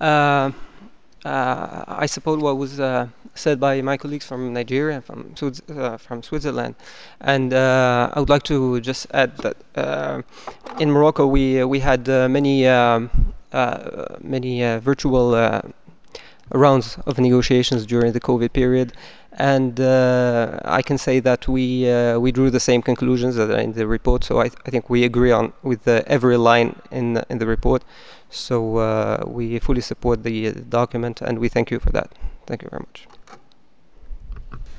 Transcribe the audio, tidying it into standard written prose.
Uh, I support what was said by my colleagues from Nigeria, from Switzerland, and I would like to just add that in Morocco we had many virtual rounds of negotiations during the COVID period, and I can say that we drew the same conclusions that are in the report. So I think we agree on with every line in the report. So we fully support the document, and we thank you for that. Thank you very much.